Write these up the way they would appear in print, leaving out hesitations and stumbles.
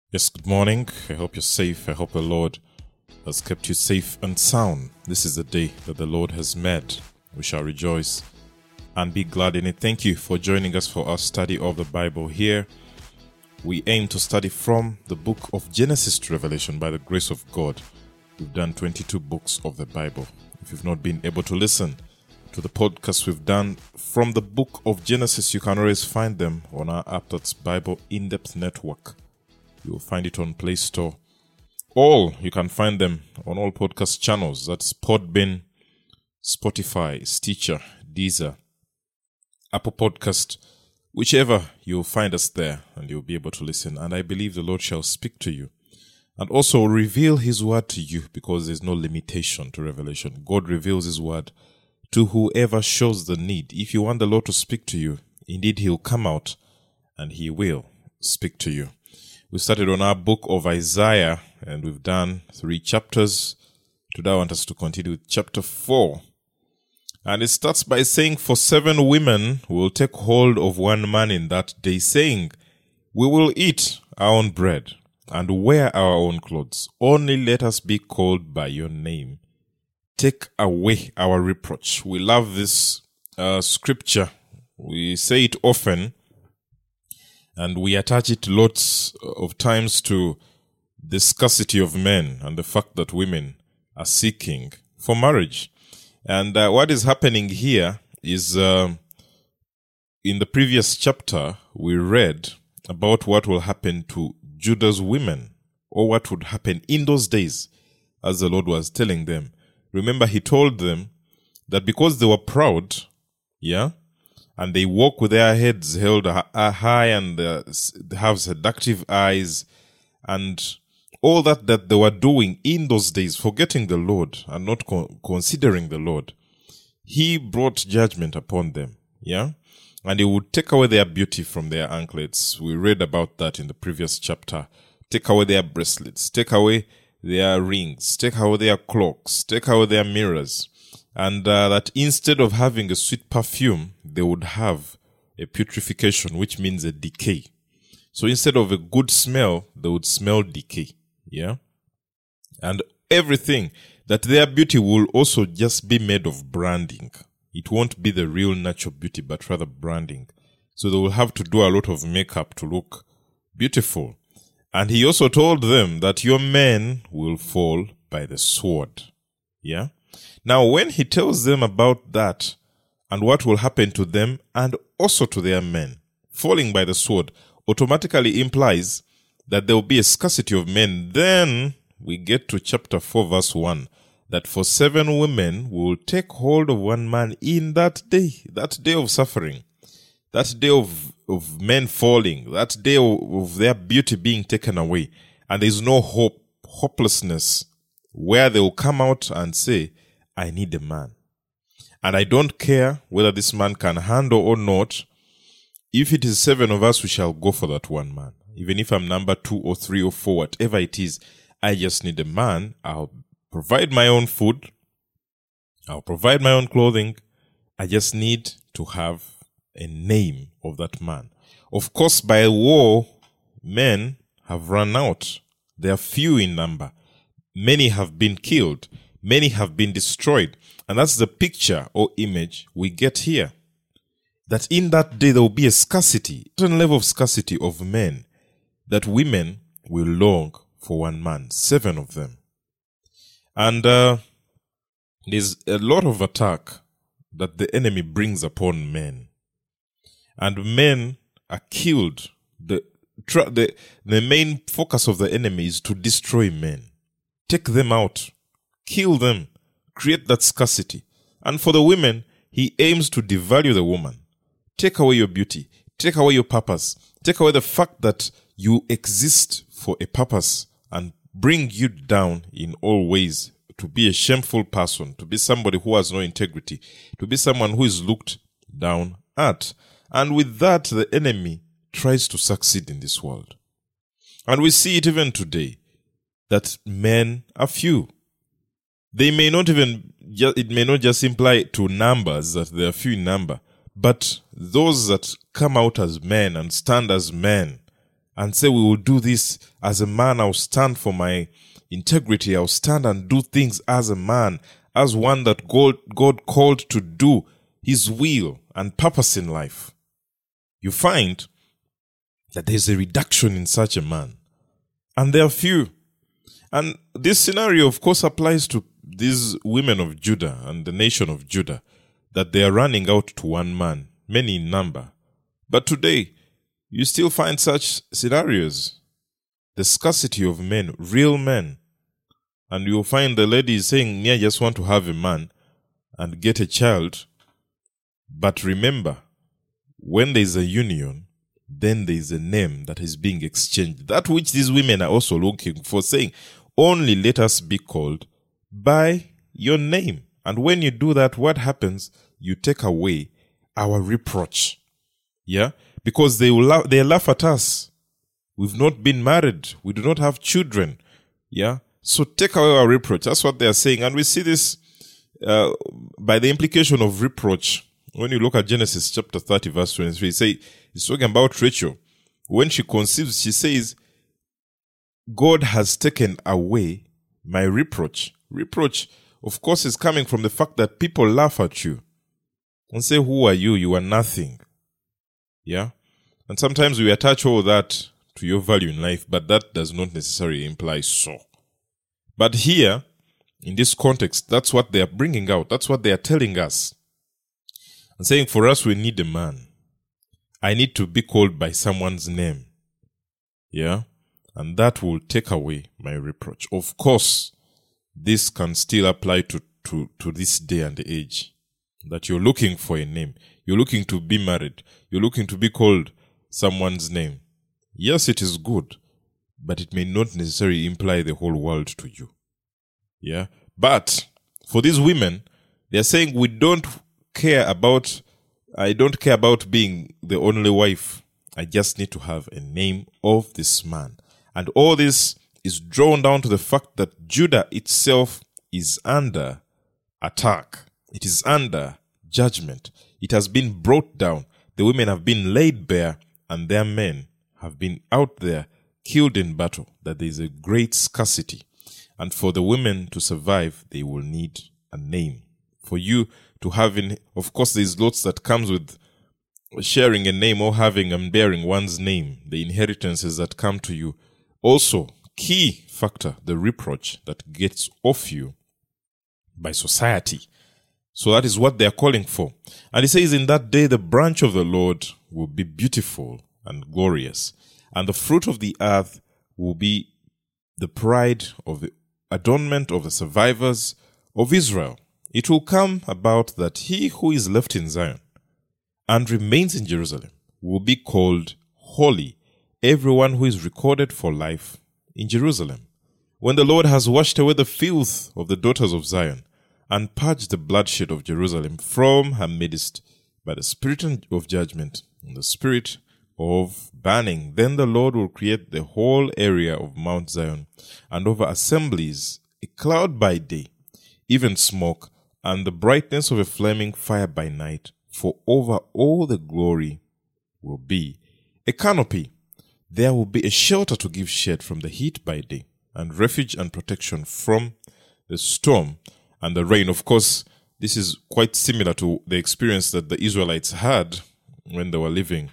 Yes, good morning. I hope you're safe. I hope the Lord has kept you safe and sound. This is the day that the Lord has made. We shall rejoice and be glad in it. Thank you for joining us for our study of the Bible here. We aim to study from the book of Genesis to Revelation by the grace of God. We've done 22 books of the Bible. If you've not been able to listen to the podcast we've done from the book of Genesis, you can always find them on our app, that's Bible In-Depth Network. You will find it on Play Store. You can find them on all podcast channels. That's Podbean, Spotify, Stitcher, Deezer, Apple Podcast, whichever you'll find us there and you'll be able to listen. And I believe the Lord shall speak to you and also reveal His word to you, because there's no limitation to revelation. God reveals His word to whoever shows the need. If you want the Lord to speak to you, indeed He'll come out and He will speak to you. We started on our book of Isaiah and we've done 3 chapters. Today I want us to continue with chapter 4. And it starts by saying, "For 7 women will take hold of one man in that day, saying, we will eat our own bread and wear our own clothes. Only let us be called by your name. Take away our reproach." We love this scripture. We say it often. And we attach it lots of times to the scarcity of men and the fact that women are seeking for marriage. And what is happening here is, in the previous chapter, we read about what will happen to Judah's women, or what would happen in those days, as the Lord was telling them. Remember, He told them that because they were proud, and they walk with their heads held high and they have seductive eyes and all that they were doing in those days, forgetting the Lord and not considering the Lord, He brought judgment upon them, and He would take away their beauty from their anklets. We read about that in the previous chapter. Take away their bracelets, take away their rings, take away their clocks, take away their mirrors. And that instead of having a sweet perfume, they would have a putrefaction, which means a decay. So instead of a good smell, they would smell decay. And everything, that their beauty will also just be made of branding. It won't be the real natural beauty, but rather branding. So they will have to do a lot of makeup to look beautiful. And He also told them that your men will fall by the sword. Now, when He tells them about that and what will happen to them and also to their men, falling by the sword automatically implies that there will be a scarcity of men. Then we get to chapter 4 verse 1, that for 7 women will take hold of one man in that day of suffering, that day of men falling, that day of their beauty being taken away. And there is no hopelessness, where they will come out and say, I need a man. And I don't care whether this man can handle or not. If it is 7 of us, we shall go for that one man. Even if I'm number 2 or 3 or 4, whatever it is, I just need a man. I'll provide my own food. I'll provide my own clothing. I just need to have a name of that man. Of course, by war, men have run out. They are few in number. Many have been killed. Many have been destroyed. And that's the picture or image we get here. That in that day there will be a scarcity, a certain level of scarcity of men, that women will long for one man, 7 of them. And there's a lot of attack that the enemy brings upon men. And men are killed. The main focus of the enemy is to destroy men. Take them out. Kill them, create that scarcity. And for the women, he aims to devalue the woman. Take away your beauty, take away your purpose, take away the fact that you exist for a purpose, and bring you down in all ways to be a shameful person, to be somebody who has no integrity, to be someone who is looked down at. And with that, the enemy tries to succeed in this world. And we see it even today, that men are few. They may not even, it may not just imply to numbers that they are few in number, but those that come out as men and stand as men and say, we will do this as a man. I'll stand for my integrity. I'll stand and do things as a man, as one that God called to do his will and purpose in life. You find that there's a reduction in such a man. And there are few. And this scenario, of course, applies to these women of Judah and the nation of Judah, that they are running out to one man, many in number. But today, you still find such scenarios. The scarcity of men, real men. And you'll find the lady is saying, I just want to have a man and get a child. But remember, when there is a union, then there is a name that is being exchanged. That which these women are also looking for, saying, only let us be called by your name. And when you do that, what happens? You take away our reproach. Yeah? Because they laugh at us. We've not been married. We do not have children. Yeah? So take away our reproach. That's what they are saying. And we see this by the implication of reproach. When you look at Genesis chapter 30, verse 23, it's talking about Rachel. When she conceives, she says, God has taken away my reproach. Reproach, of course, is coming from the fact that people laugh at you and say, who are you? You are nothing. Yeah? And sometimes we attach all that to your value in life, but that does not necessarily imply so. But here, in this context, that's what they are bringing out. That's what they are telling us. And saying, for us, we need a man. I need to be called by someone's name. Yeah? And that will take away my reproach. Of course, this can still apply to this day and age. That you're looking for a name. You're looking to be married. You're looking to be called someone's name. Yes, it is good, but it may not necessarily imply the whole world to you. Yeah? But for these women, they're saying I don't care about being the only wife. I just need to have a name of this man. And all this is drawn down to the fact that Judah itself is under attack. It is under judgment. It has been brought down. The women have been laid bare, and their men have been out there killed in battle. That there is a great scarcity. And for the women to survive, they will need a name. For you to have, of course, there's lots that comes with sharing a name or having and bearing one's name, the inheritances that come to you. Also, key factor, the reproach that gets off you by society. So that is what they are calling for. And he says, in that day, the branch of the Lord will be beautiful and glorious, and the fruit of the earth will be the pride of the adornment of the survivors of Israel. It will come about that he who is left in Zion and remains in Jerusalem will be called holy, everyone who is recorded for life in Jerusalem. When the Lord has washed away the filth of the daughters of Zion and purged the bloodshed of Jerusalem from her midst by the spirit of judgment and the spirit of banning, then the Lord will create the whole area of Mount Zion and over assemblies a cloud by day, even smoke, and the brightness of a flaming fire by night, for over all the glory will be a canopy. There will be a shelter to give shade from the heat by day, and refuge and protection from the storm and the rain. Of course, this is quite similar to the experience that the Israelites had when they were living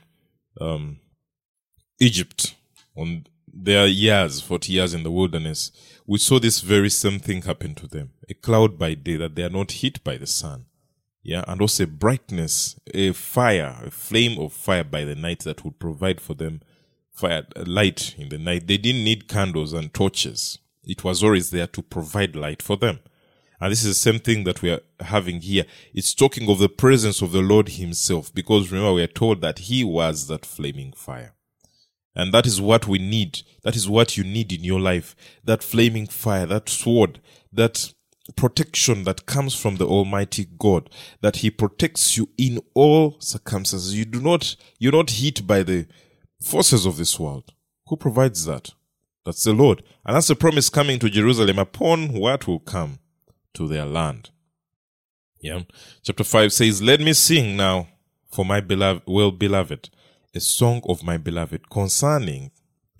Egypt on their 40 years in the wilderness. We saw this very same thing happen to them. A cloud by day, that they are not hit by the sun. Yeah, and also a brightness, a fire, a flame of fire by the night that would provide for them fire, light in the night. They didn't need candles and torches. It was always there to provide light for them. And this is the same thing that we are having here. It's talking of the presence of the Lord himself, because remember, we are told that he was that flaming fire. And that is what we need. That is what you need in your life. That flaming fire, that sword, that protection that comes from the Almighty God, that he protects you in all circumstances. You're not hit by the forces of this world. Who provides that? That's the Lord. And that's the promise coming to Jerusalem upon what will come to their land. Yeah. Chapter 5 says, let me sing now for my beloved, well-beloved, a song of my beloved concerning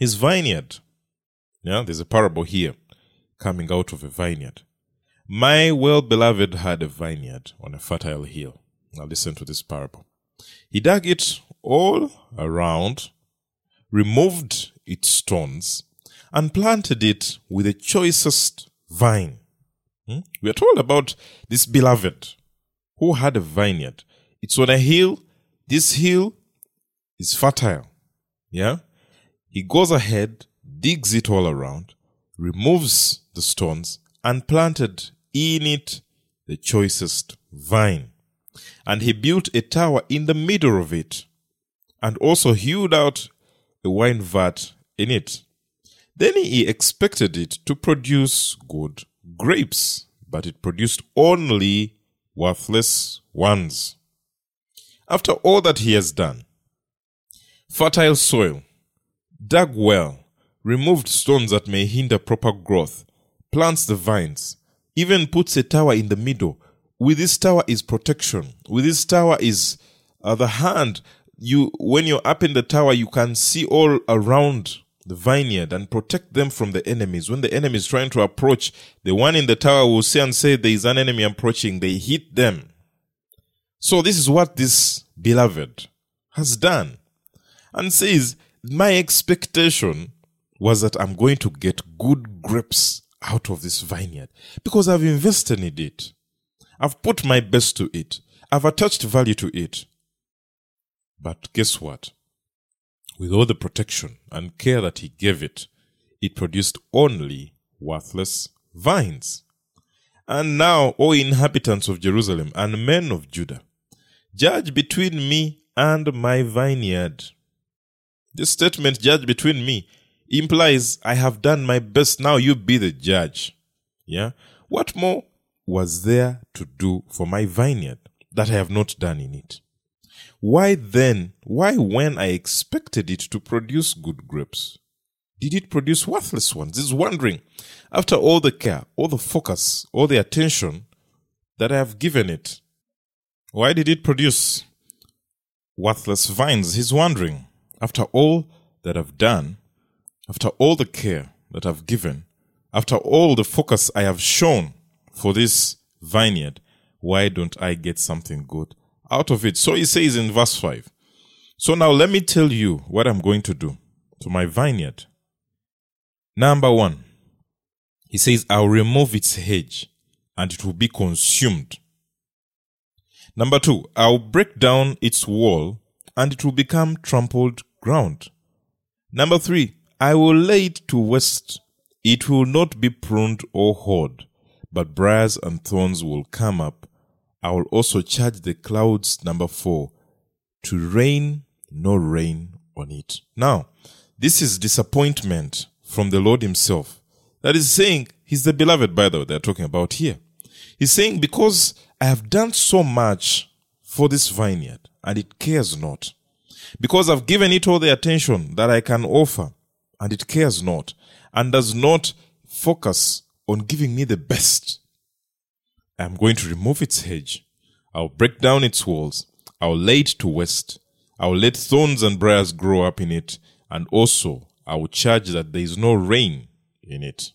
his vineyard. Yeah, there's a parable here coming out of a vineyard. My well-beloved had a vineyard on a fertile hill. Now listen to this parable. He dug it all around, removed its stones, and planted it with the choicest vine. We are told about this beloved who had a vineyard. It's on a hill. This hill is fertile. Yeah? He goes ahead, digs it all around, removes the stones, and planted in it the choicest vine. And he built a tower in the middle of it, and also hewed out a wine vat in it. Then he expected it to produce good grapes, but it produced only worthless ones. After all that he has done, fertile soil, dug well, removed stones that may hinder proper growth, plants the vines, even puts a tower in the middle. With this tower is protection. With this tower is the hand. When you're up in the tower, you can see all around the vineyard and protect them from the enemies. When the enemy is trying to approach, the one in the tower will say there is an enemy approaching. They hit them. So this is what this beloved has done. And says, my expectation was that I'm going to get good grapes out of this vineyard because I've invested in it. I've put my best to it. I've attached value to it. But guess what? With all the protection and care that he gave it, it produced only worthless vines. And now, O inhabitants of Jerusalem and men of Judah, judge between me and my vineyard. This statement, judge between me, implies I have done my best. Now you be the judge. Yeah? What more was there to do for my vineyard that I have not done in it? Why when I expected it to produce good grapes, did it produce worthless ones? He's wondering, after all the care, all the focus, all the attention that I have given it, why did it produce worthless vines? He's wondering, after all that I've done, after all the care that I've given, after all the focus I have shown for this vineyard, why don't I get something good out of it? So he says in verse 5, so now let me tell you what I'm going to do to my vineyard. Number 1, he says, I'll remove its hedge and it will be consumed. Number 2, I'll break down its wall and it will become trampled ground. Number 3, I will lay it to waste. It will not be pruned or hoed, but briars and thorns will come up. I will also charge the clouds, number 4, to rain no rain on it. Now, this is disappointment from the Lord himself. That is saying, he's the beloved, by the way, they're talking about here. He's saying, because I have done so much for this vineyard, and it cares not. Because I've given it all the attention that I can offer, and it cares not, and does not focus on giving me the best. I'm going to remove its hedge. I'll break down its walls. I'll lay it to waste. I'll let thorns and briars grow up in it, and also I will charge that there is no rain in it.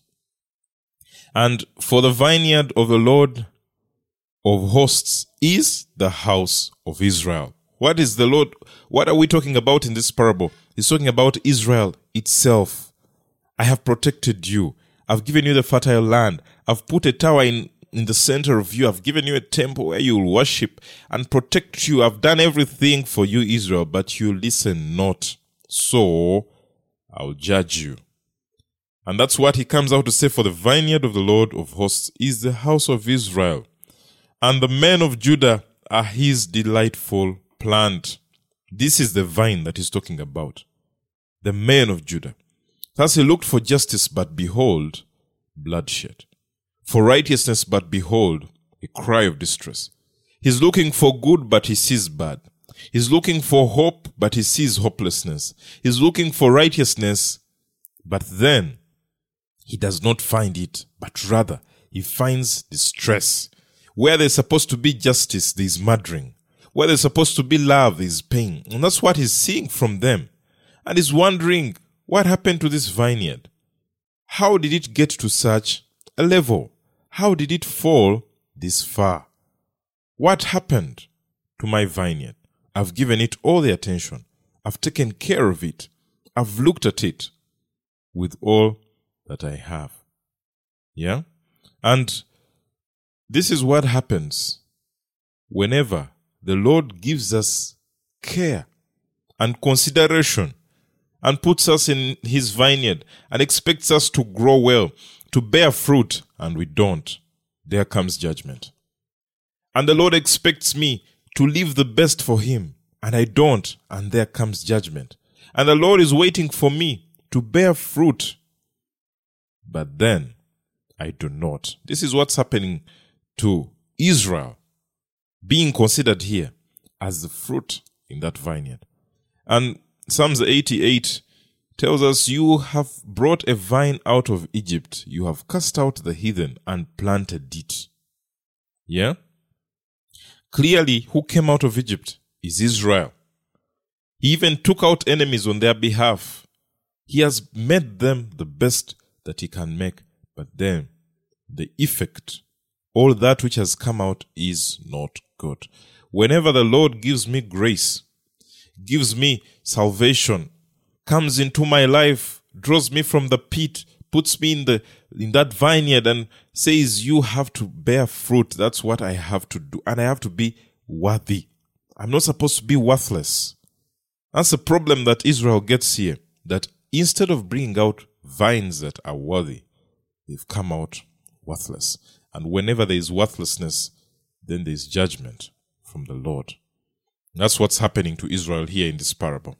And for the vineyard of the Lord of hosts is the house of Israel. What is the Lord? What are we talking about in this parable? He's talking about Israel itself. I have protected you. I've given you the fertile land. I've put a tower in the center of you. I've given you a temple where you will worship and protect you. I've done everything for you, Israel, but you listen not. So I'll judge you. And that's what he comes out to say, for the vineyard of the Lord of hosts is the house of Israel, and the men of Judah are his delightful plant. This is the vine that he's talking about. The men of Judah. Thus he looked for justice, but behold, bloodshed. For righteousness, but behold, a cry of distress. He's looking for good, but he sees bad. He's looking for hope, but he sees hopelessness. He's looking for righteousness, but then he does not find it, but rather he finds distress. Where there's supposed to be justice, there's murdering. Where there's supposed to be love, there's pain. And that's what he's seeing from them. And he's wondering, What happened to this vineyard? How did it get to such a level? How did it fall this far? What happened to my vineyard? I've given it all the attention. I've taken care of it. I've looked at it with all that I have. Yeah? And this is what happens whenever the Lord gives us care and consideration and puts us in his vineyard and expects us to grow well, to bear fruit, and we don't. There comes judgment. And the Lord expects me to live the best for him, and I don't, and there comes judgment. And the Lord is waiting for me to bear fruit, but then I do not. This is what's happening to Israel, being considered here as the fruit in that vineyard. And Psalms 88 tells us, you have brought a vine out of Egypt. You have cast out the heathen and planted it. Yeah? Clearly, who came out of Egypt is Israel. He even took out enemies on their behalf. He has made them the best that he can make. But then, the effect, all that which has come out is not good. Whenever the Lord gives me grace, gives me salvation, comes into my life, draws me from the pit, puts me in that vineyard and says, you have to bear fruit. That's what I have to do. And I have to be worthy. I'm not supposed to be worthless. That's the problem that Israel gets here. That instead of bringing out vines that are worthy, they've come out worthless. And whenever there is worthlessness, then there is judgment from the Lord. That's what's happening to Israel here in this parable.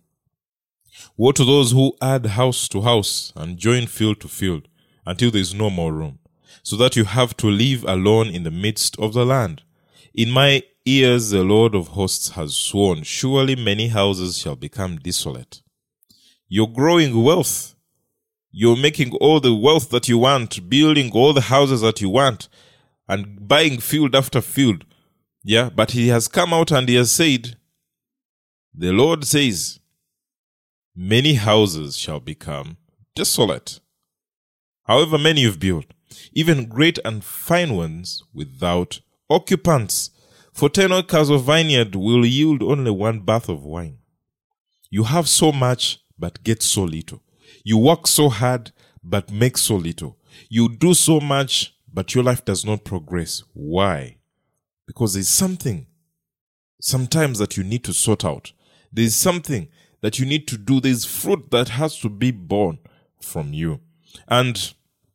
Woe to those who add house to house and join field to field until there is no more room, so that you have to live alone in the midst of the land. In my ears the Lord of hosts has sworn, surely many houses shall become desolate. You're growing wealth. You're making all the wealth that you want, building all the houses that you want, and buying field after field. Yeah, but he has come out and he has said, the Lord says, many houses shall become desolate. However many you've built, even great and fine ones without occupants. For 10 acres of vineyard will yield only 1 bath of wine. You have so much, but get so little. You work so hard, but make so little. You do so much, but your life does not progress. Why? Because there's something sometimes that you need to sort out. There's something that you need to do. There's fruit that has to be born from you. And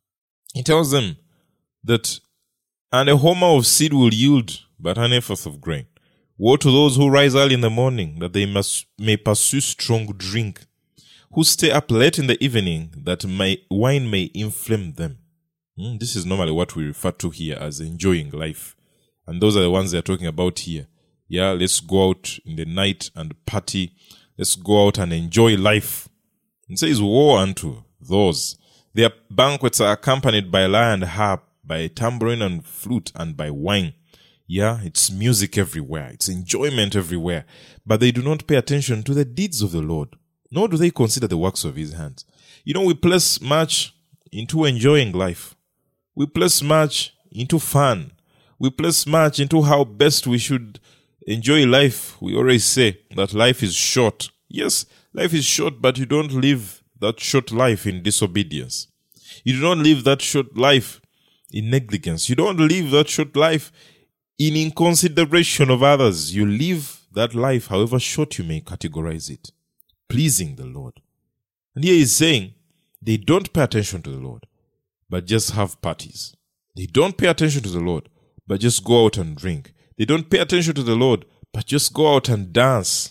he tells them that, and a homer of seed will yield but an ephah of grain. Woe to those who rise early in the morning, that they may pursue strong drink, who stay up late in the evening, that wine may inflame them. This is normally what we refer to here as enjoying life. And those are the ones they're talking about here. Yeah, let's go out in the night and party. Let's go out and enjoy life. It says, woe unto those. Their banquets are accompanied by lyre and harp, by tambourine and flute, and by wine. Yeah, it's music everywhere. It's enjoyment everywhere. But they do not pay attention to the deeds of the Lord, nor do they consider the works of his hands. You know, we place much into enjoying life. We place much into fun. We place much into how best we should enjoy life. We always say that life is short. Yes, life is short, but you don't live that short life in disobedience. You do not live that short life in negligence. You don't live that short life in inconsideration of others. You live that life, however short you may categorize it, pleasing the Lord. And here he's saying they don't pay attention to the Lord, but just have parties. They don't pay attention to the Lord, but just go out and drink. They don't pay attention to the Lord, but just go out and dance.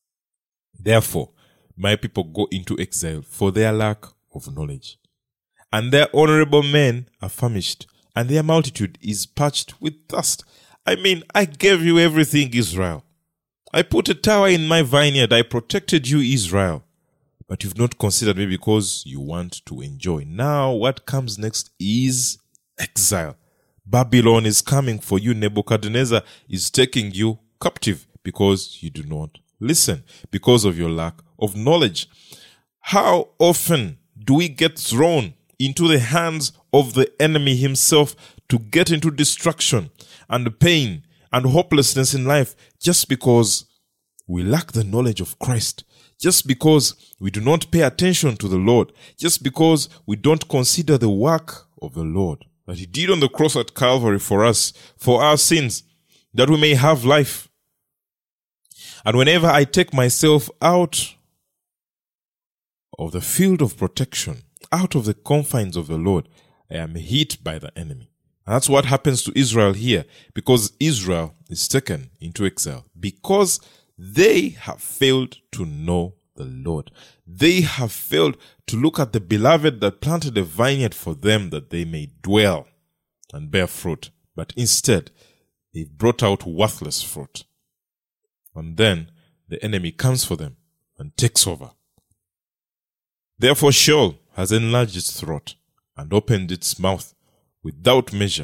Therefore, my people go into exile for their lack of knowledge. And their honorable men are famished, and their multitude is parched with thirst. I mean, I gave you everything, Israel. I put a tower in my vineyard. I protected you, Israel. But you've not considered me because you want to enjoy. Now, what comes next is exile. Babylon is coming for you. Nebuchadnezzar is taking you captive because you do not listen, because of your lack of knowledge. How often do we get thrown into the hands of the enemy himself to get into destruction and pain and hopelessness in life just because we lack the knowledge of Christ, just because we do not pay attention to the Lord, just because we don't consider the work of the Lord that He did on the cross at Calvary for us, for our sins, that we may have life. And whenever I take myself out of the field of protection, out of the confines of the Lord, I am hit by the enemy. And that's what happens to Israel here, because Israel is taken into exile, because they have failed to know the Lord. They have failed to look at the beloved that planted a vineyard for them that they may dwell and bear fruit. But instead, they brought out worthless fruit. And then the enemy comes for them and takes over. Therefore Sheol has enlarged its throat and opened its mouth without measure.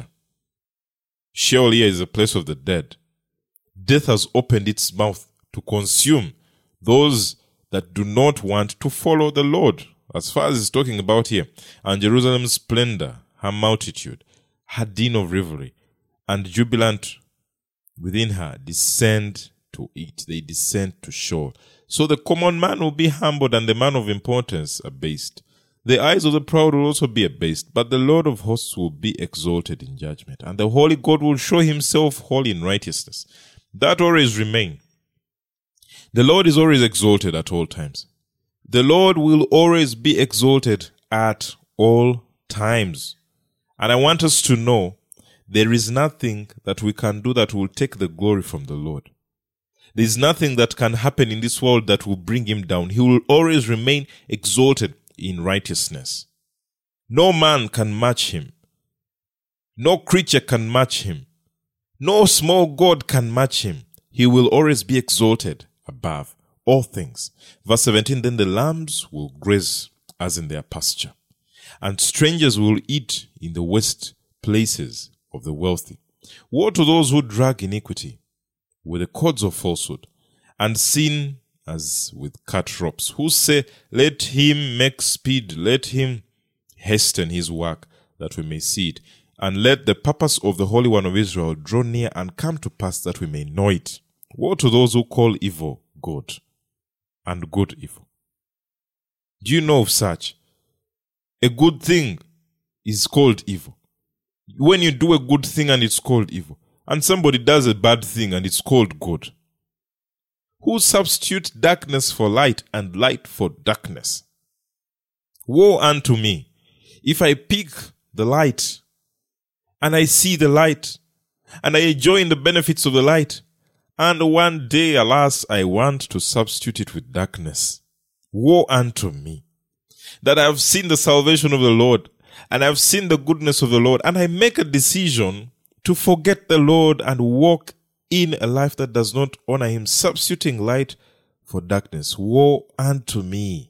Sheol here is a place of the dead. Death has opened its mouth to consume those that do not want to follow the Lord. As far as it's talking about here, and Jerusalem's splendor, her multitude, her din of revelry, and jubilant within her descend to it. They descend to Sheol. So the common man will be humbled, and the man of importance abased. The eyes of the proud will also be abased, but the Lord of hosts will be exalted in judgment, and the holy God will show himself holy in righteousness. That always remain. The Lord is always exalted at all times. The Lord will always be exalted at all times. And I want us to know there is nothing that we can do that will take the glory from the Lord. There is nothing that can happen in this world that will bring him down. He will always remain exalted in righteousness. No man can match him. No creature can match him. No small god can match him. He will always be exalted above all things. Verse 17, then the lambs will graze as in their pasture, and strangers will eat in the waste places of the wealthy. Woe to those who drag iniquity with the cords of falsehood, and sin as with cut ropes, who say, let him make speed, let him hasten his work, that we may see it, and let the purpose of the Holy One of Israel draw near and come to pass, that we may know it. Woe to those who call evil good, and good evil. Do you know of such? A good thing is called evil. When you do a good thing and it's called evil, and somebody does a bad thing and it's called good. Who substitute darkness for light and light for darkness? Woe unto me if I pick the light and I see the light and I enjoy the benefits of the light, and one day, alas, I want to substitute it with darkness. Woe unto me that I have seen the salvation of the Lord and I have seen the goodness of the Lord, and I make a decision to forget the Lord and walk in a life that does not honor him, substituting light for darkness. Woe unto me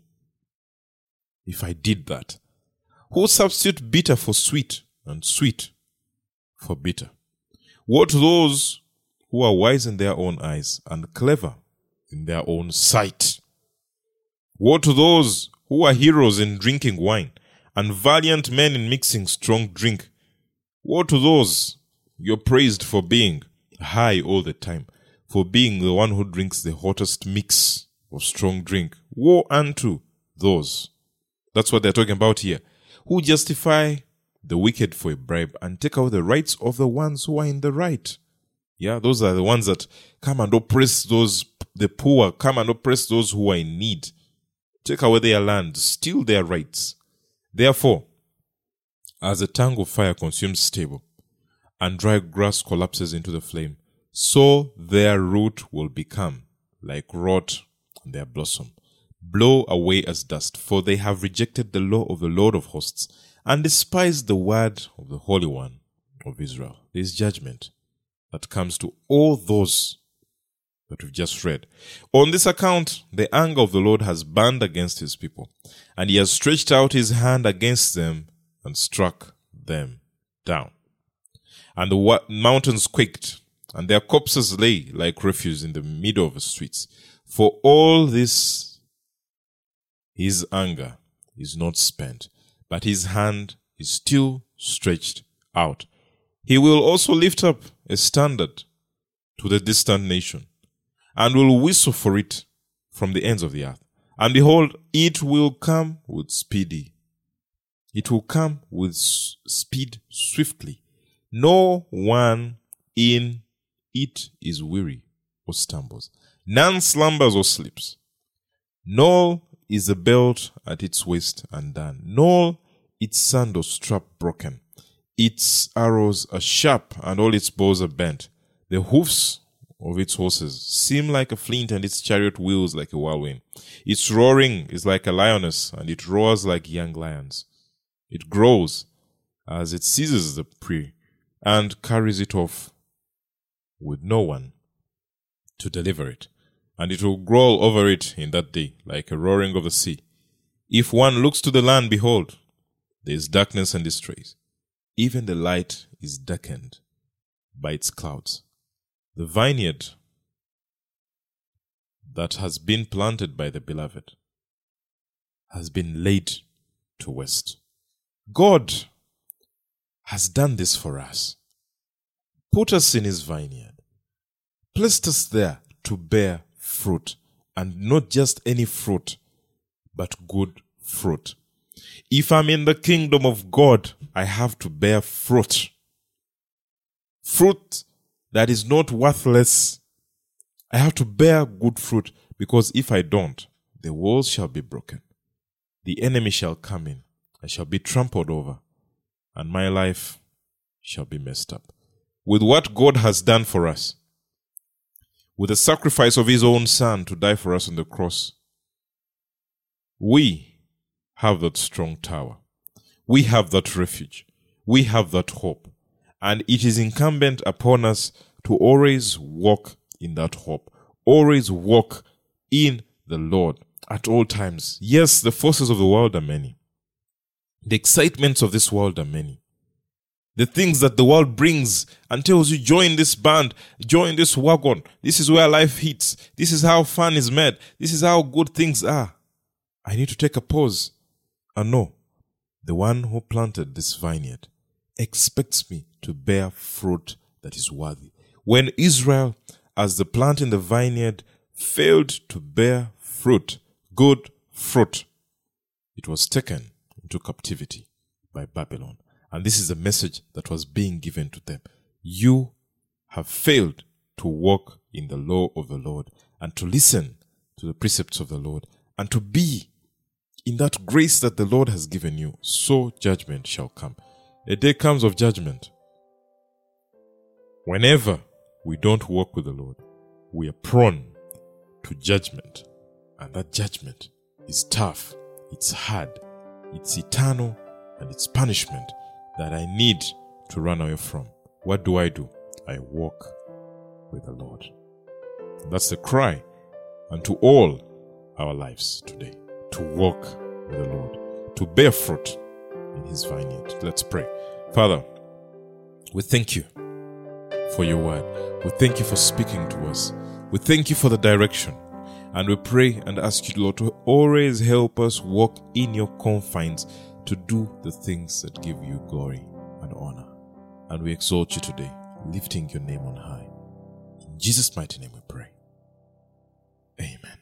if I did that. Who substitute bitter for sweet and sweet for bitter? Woe to those who are wise in their own eyes and clever in their own sight. Woe to those who are heroes in drinking wine and valiant men in mixing strong drink. Woe to those you're praised for being high all the time, for being the one who drinks the hottest mix of strong drink. Woe unto those. That's what they're talking about here. Who justify the wicked for a bribe and take away the rights of the ones who are in the right. Yeah, those are the ones that come and oppress the poor, come and oppress those who are in need. Take away their land, steal their rights. Therefore, as a tongue of fire consumes stubble, and dry grass collapses into the flame, so their root will become like rot on their blossom. Blow away as dust, for they have rejected the law of the Lord of hosts, and despised the word of the Holy One of Israel. There is judgment that comes to all those that we've just read. On this account, the anger of the Lord has burned against his people, and he has stretched out his hand against them and struck them down. And the mountains quaked, and their corpses lay like refuse in the middle of the streets. For all this His anger is not spent, but his hand is still stretched out. He will also lift up a standard to the distant nation, and will whistle for it from the ends of the earth. And behold, it will come with speedy. It will come with speed swiftly. No one in it is weary or stumbles. None slumbers or sleeps. Nor is the belt at its waist undone, nor its sandal strap broken. Its arrows are sharp, and all its bows are bent. The hoofs of its horses seem like a flint, and its chariot wheels like a whirlwind. Its roaring is like a lioness, and it roars like young lions. It grows as it seizes the prey, and carries it off with no one to deliver it. And it will growl over it in that day, like a roaring of the sea. If one looks to the land, behold, there is darkness and distress. Even the light is darkened by its clouds. The vineyard that has been planted by the beloved has been laid to waste. God has done this for us. Put us in his vineyard. Placed us there to bear fruit, and not just any fruit, but good fruit. If I'm in the kingdom of God, I have to bear fruit. Fruit that is not worthless. I have to bear good fruit, because if I don't, the walls shall be broken. The enemy shall come in. I shall be trampled over, and my life shall be messed up. With what God has done for us, with the sacrifice of his own son to die for us on the cross, we have that strong tower. We have that refuge. We have that hope. And it is incumbent upon us to always walk in that hope. Always walk in the Lord at all times. Yes, the forces of the world are many. The excitements of this world are many. The things that the world brings and tells you, join this band, join this wagon. This is where life hits. This is how fun is made. This is how good things are. I need to take a pause and know the one who planted this vineyard expects me to bear fruit that is worthy. When Israel, as the plant in the vineyard, failed to bear fruit, good fruit, it was taken into captivity by Babylon. And this is the message that was being given to them. You have failed to walk in the law of the Lord, and to listen to the precepts of the Lord, and to be in that grace that the Lord has given you. So judgment shall come. A day comes of judgment. Whenever we don't walk with the Lord, we are prone to judgment. And that judgment is tough, it's hard, it's eternal, and it's punishment that I need to run away from. What do? I walk with the Lord. That's the cry unto all our lives today. To walk with the Lord, to bear fruit in his vineyard. Let's pray. Father, we thank you for your word. We thank you for speaking to us. We thank you for the direction. And we pray and ask you, Lord, to always help us walk in your confines, to do the things that give you glory and honor. And we exalt you today, lifting your name on high. In Jesus' mighty name we pray. Amen.